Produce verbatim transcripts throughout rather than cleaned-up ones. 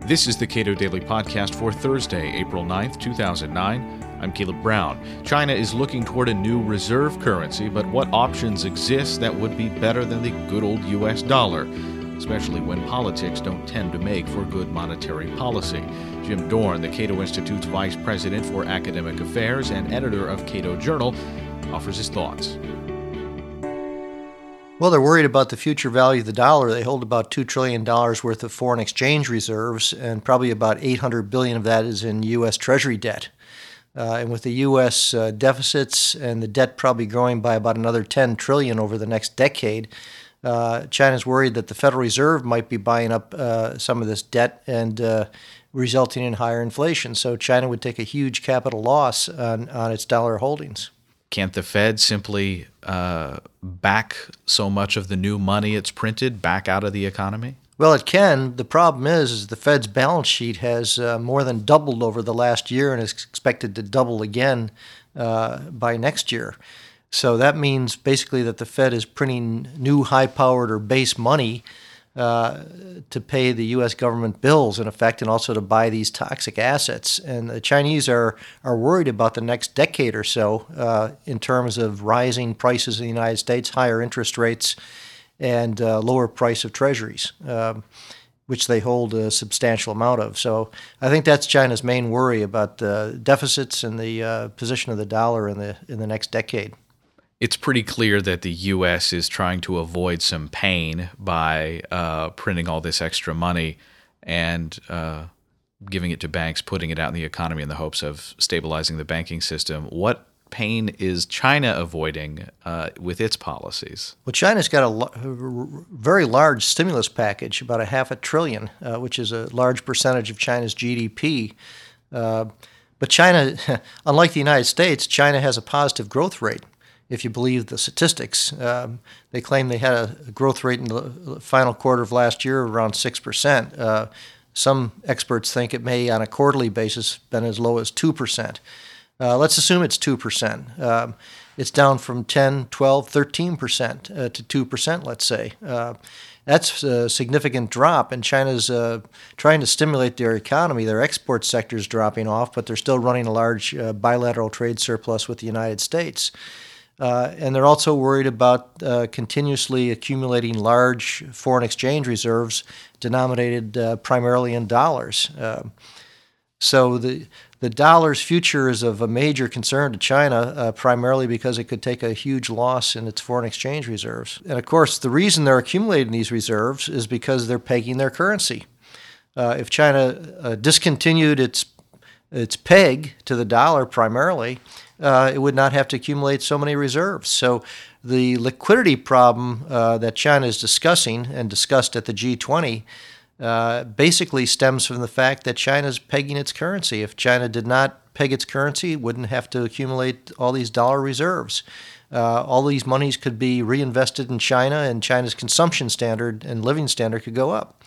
This is the Cato Daily Podcast for Thursday, April ninth, two thousand nine. I'm Caleb Brown. China is looking toward a new reserve currency, but what options exist that would be better than the good old U S dollar, especially when politics don't tend to make for good monetary policy? Jim Dorn, the Cato Institute's Vice President for Academic Affairs and editor of Cato Journal, offers his thoughts. Well, they're worried about the future value of the dollar. They hold about two trillion dollars worth of foreign exchange reserves, and probably about eight hundred billion dollars of that is in U S. Treasury debt. Uh, and with the U S uh, deficits and the debt probably growing by about another ten trillion dollars over the next decade, uh, China's worried that the Federal Reserve might be buying up uh, some of this debt and uh, resulting in higher inflation. So China would take a huge capital loss on, on its dollar holdings. Can't the Fed simply uh, back so much of the new money it's printed back out of the economy? Well, it can. The problem is, is the Fed's balance sheet has uh, more than doubled over the last year and is expected to double again uh, by next year. So that means basically that the Fed is printing new high-powered or base money uh, to pay the U S government bills, in effect, and also to buy these toxic assets. And the Chinese are, are worried about the next decade or so uh, in terms of rising prices in the United States, higher interest rates, and uh, lower price of treasuries, um, which they hold a substantial amount of. So I think that's China's main worry about the deficits and the uh, position of the dollar in the in the next decade. It's pretty clear that the U S is trying to avoid some pain by uh, printing all this extra money and uh, giving it to banks, putting it out in the economy in the hopes of stabilizing the banking system. What pain is China avoiding uh, with its policies? Well, China's got a l- very large stimulus package, about a half a trillion, uh, which is a large percentage of China's G D P. Uh, but China, unlike the United States, China has a positive growth rate. If you believe the statistics, um, they claim they had a growth rate in the final quarter of last year of around six percent. Uh, some experts think it may, on a quarterly basis, been as low as two percent. Uh, let's assume it's two percent. Um, it's down from ten, twelve, thirteen percent uh, to two percent, let's say. Uh, that's a significant drop, and China's uh, trying to stimulate their economy. Their export sector is dropping off, but they're still running a large uh, bilateral trade surplus with the United States. Uh, and they're also worried about uh, continuously accumulating large foreign exchange reserves denominated uh, primarily in dollars. Uh, so the the dollar's future is of a major concern to China, uh, primarily because it could take a huge loss in its foreign exchange reserves. And of course, the reason they're accumulating these reserves is because they're pegging their currency. Uh, if China uh, discontinued its its peg to the dollar primarily, Uh, it would not have to accumulate so many reserves. So the liquidity problem uh, that China is discussing and discussed at the G twenty uh, basically stems from the fact that China is pegging its currency. If China did not peg its currency, it wouldn't have to accumulate all these dollar reserves. Uh, all these monies could be reinvested in China, and China's consumption standard and living standard could go up.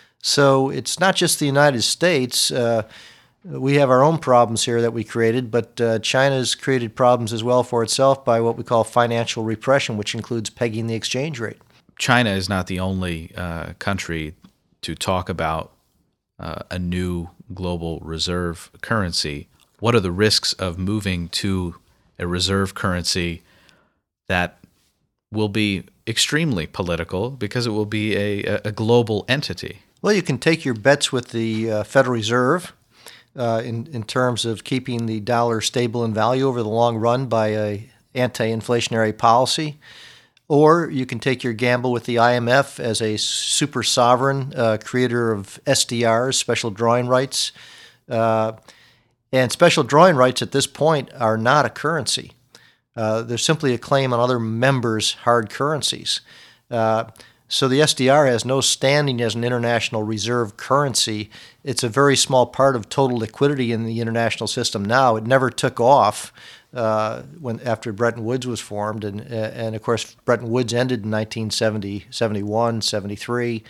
So it's not just the United States. Uh, We have our own problems here that we created, but uh, China's created problems as well for itself by what we call financial repression, which includes pegging the exchange rate. China is not the only uh, country to talk about uh, a new global reserve currency. What are the risks of moving to a reserve currency that will be extremely political because it will be a, a global entity? Well, you can take your bets with the uh, Federal Reserve. Uh, in, in terms of keeping the dollar stable in value over the long run by a anti-inflationary policy. Or you can take your gamble with the I M F as a super sovereign uh, creator of S D Rs, special drawing rights. Uh, and special drawing rights at this point are not a currency. Uh, they're simply a claim on other members' hard currencies. Uh, So the S D R has no standing as an international reserve currency. It's a very small part of total liquidity in the international system now. It never took off uh, when after Bretton Woods was formed, and and of course Bretton Woods ended in nineteen seventy, seventy-one, seventy-three.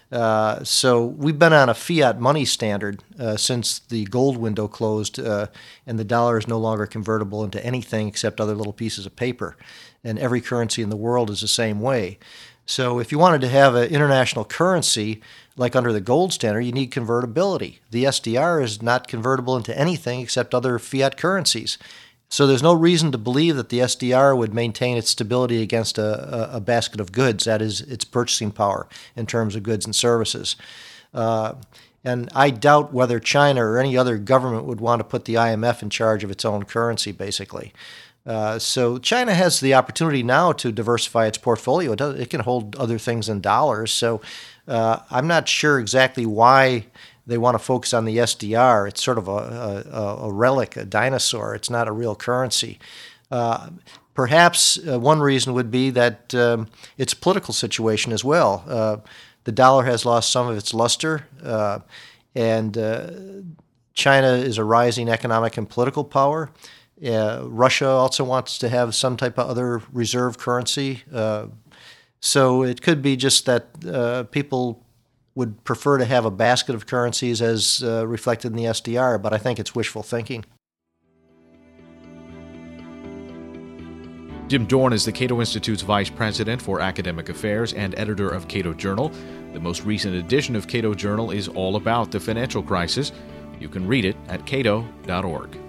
Uh, so we've been on a fiat money standard uh, since the gold window closed, uh, and the dollar is no longer convertible into anything except other little pieces of paper. And every currency in the world is the same way. So if you wanted to have an international currency, like under the gold standard, you need convertibility. The S D R is not convertible into anything except other fiat currencies. So there's no reason to believe that the S D R would maintain its stability against a, a, a basket of goods, that is, its purchasing power in terms of goods and services. Uh, and I doubt whether China or any other government would want to put the I M F in charge of its own currency, basically. Uh, so China has the opportunity now to diversify its portfolio. It, does, it can hold other things in dollars. So uh, I'm not sure exactly why they want to focus on the S D R. It's sort of a, a, a relic, a dinosaur. It's not a real currency. Uh, perhaps uh, one reason would be that um, its political situation as well. Uh, the dollar has lost some of its luster, uh, and uh, China is a rising economic and political power. Uh, Russia also wants to have some type of other reserve currency. Uh, so it could be just that uh, people would prefer to have a basket of currencies as uh, reflected in the S D R, but I think it's wishful thinking. Jim Dorn is the Cato Institute's Vice President for Academic Affairs and editor of Cato Journal. The most recent edition of Cato Journal is all about the financial crisis. You can read it at cato dot org.